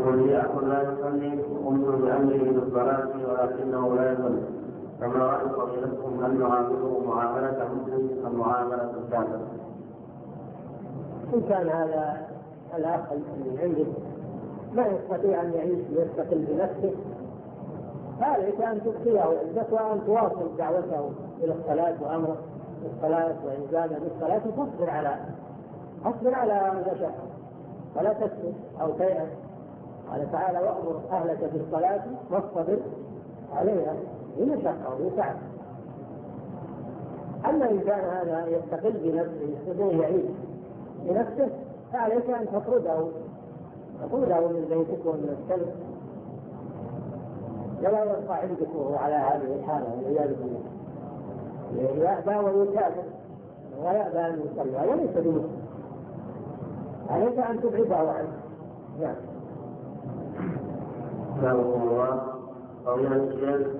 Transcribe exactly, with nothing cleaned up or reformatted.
يقول يأكل لا يصلي قمت بأمره بالصلاة ولكنه لا يصلي، فما رأي فضيلتكم أن نعامله معاملة مسلم أم معاملة الكافر؟ إن كان هذا الأخ اللي عندك ما يستطيع أن يعيش ويستقل بنفسه فعليك أن تبقيه عندك وأن تواصل دعوته إلى الصلاة وأمره بالصلاة وإنزاله بالصلاة وتصبر على أصبر على المشقة ولا تسكت أو تيأس. قال تعالى وأمر أهلك بالصلاة واصطبر عليها بمشقة وبتعب. أما إن كان هذا يستقل بنفسه يستطيع يعيش بنفسه فعليك أن تطرده تطرده من بيتك ومن السلم ولا يبقى عندك وهو على هذه الحالة والعياذ بالله يأبى ويكافر ويأبى أن يصلي وليس بمسلم عليك أن تبعده عنه. نعم. الله